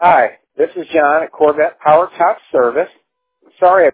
Hi, this is John at Corvette Power Top Service. Sorry